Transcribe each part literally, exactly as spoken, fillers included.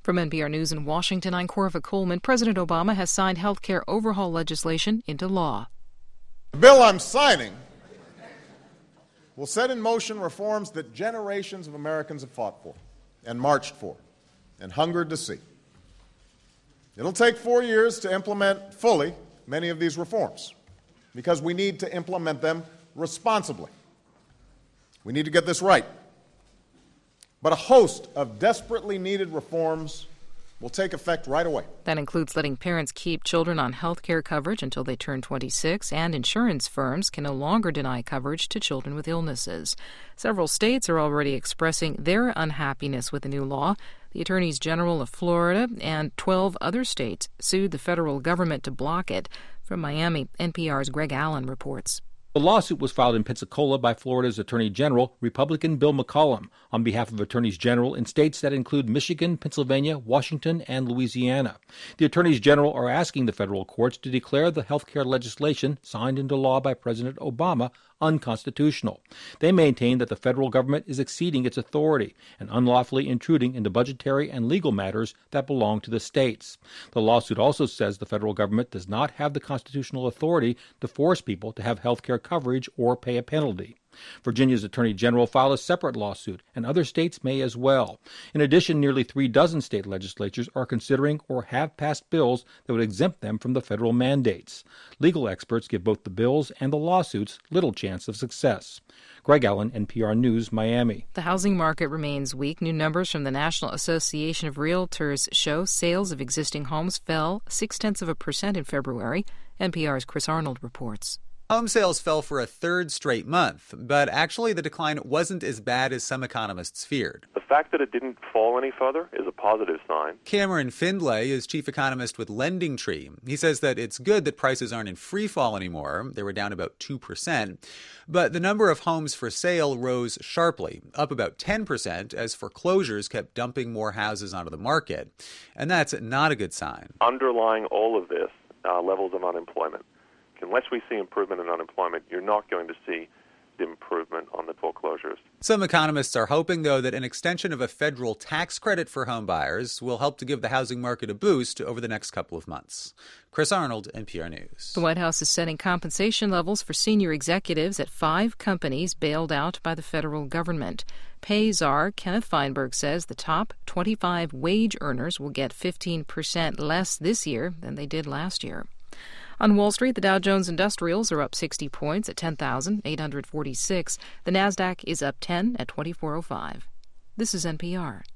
From N P R News in Washington, I'm Corva Coleman. President Obama has signed health care overhaul legislation into law. The bill I'm signing will set in motion reforms that generations of Americans have fought for and marched for and hungered to see. It'll take four years to implement fully many of these reforms because we need to implement them responsibly. We need to get this right. But a host of desperately needed reforms will take effect right away. That includes letting parents keep children on health care coverage until they turn twenty-six, and insurance firms can no longer deny coverage to children with illnesses. Several states are already expressing their unhappiness with the new law. The attorneys general of Florida and twelve other states sued the federal government to block it. From Miami, N P R's Greg Allen reports. The lawsuit was filed in Pensacola by Florida's Attorney General, Republican Bill McCollum, on behalf of attorneys general in states that include Michigan, Pennsylvania, Washington, and Louisiana. The attorneys general are asking the federal courts to declare the health care legislation signed into law by President Obama unconstitutional. They maintain that the federal government is exceeding its authority and unlawfully intruding into budgetary and legal matters that belong to the states. The lawsuit also says the federal government does not have the constitutional authority to force people to have health care coverage or pay a penalty. Virginia's Attorney General filed a separate lawsuit, and other states may as well. In addition, nearly three dozen state legislatures are considering or have passed bills that would exempt them from the federal mandates. Legal experts give both the bills and the lawsuits little chance of success. Greg Allen, N P R News, Miami. The housing market remains weak. New numbers from the National Association of Realtors show sales of existing homes fell six-tenths of a percent in February. N P R's Chris Arnold reports. Home sales fell for a third straight month, but actually the decline wasn't as bad as some economists feared. The fact that it didn't fall any further is a positive sign. Cameron Findlay is chief economist with LendingTree. He says that it's good that prices aren't in free fall anymore. They were down about two percent. But the number of homes for sale rose sharply, up about ten percent, as foreclosures kept dumping more houses onto the market. And that's not a good sign. Underlying all of this are levels of unemployment. Unless we see improvement in unemployment, you're not going to see the improvement on the foreclosures. Some economists are hoping, though, that an extension of a federal tax credit for home buyers will help to give the housing market a boost over the next couple of months. Chris Arnold, N P R News. The White House is setting compensation levels for senior executives at five companies bailed out by the federal government. Pay czar Kenneth Feinberg says the top twenty-five wage earners will get fifteen percent less this year than they did last year. On Wall Street, the Dow Jones Industrials are up sixty points at ten thousand eight hundred forty-six. The Nasdaq is up ten at twenty-four oh five. This is N P R.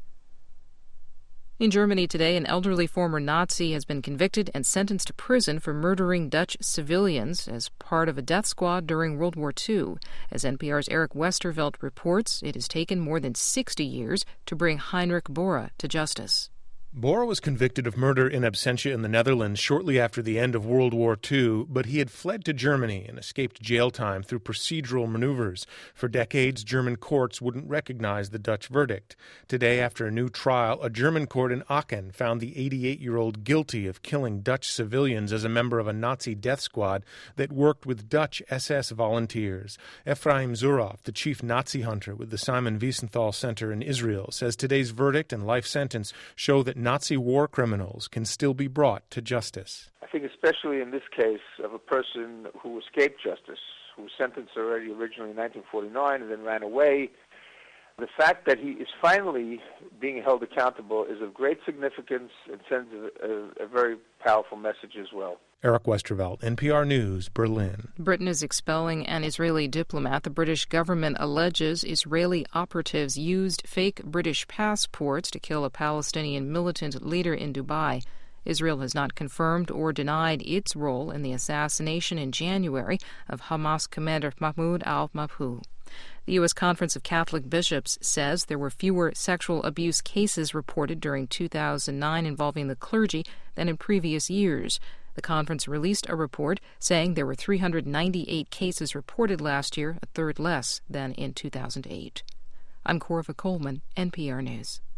In Germany today, an elderly former Nazi has been convicted and sentenced to prison for murdering Dutch civilians as part of a death squad during World War Two. As N P R's Eric Westervelt reports, it has taken more than sixty years to bring Heinrich Bora to justice. Bora was convicted of murder in absentia in the Netherlands shortly after the end of World War Two, but he had fled to Germany and escaped jail time through procedural maneuvers. For decades, German courts wouldn't recognize the Dutch verdict. Today, after a new trial, a German court in Aachen found the eighty-eight-year-old guilty of killing Dutch civilians as a member of a Nazi death squad that worked with Dutch S S volunteers. Ephraim Zurov, the chief Nazi hunter with the Simon Wiesenthal Center in Israel, says today's verdict and life sentence show that Nazi war criminals can still be brought to justice. I think especially in this case of a person who escaped justice, who was sentenced already originally in nineteen forty-nine and then ran away, the fact that he is finally being held accountable is of great significance and sends a, a, a very powerful message as well. Eric Westervelt, N P R News, Berlin. Britain is expelling an Israeli diplomat. The British government alleges Israeli operatives used fake British passports to kill a Palestinian militant leader in Dubai. Israel has not confirmed or denied its role in the assassination in January of Hamas commander Mahmoud al-Mabhouh. The U S Conference of Catholic Bishops says there were fewer sexual abuse cases reported during two thousand nine involving the clergy than in previous years. The conference released a report saying there were three hundred ninety-eight cases reported last year, a third less than in two thousand eight. I'm Corva Coleman, N P R News.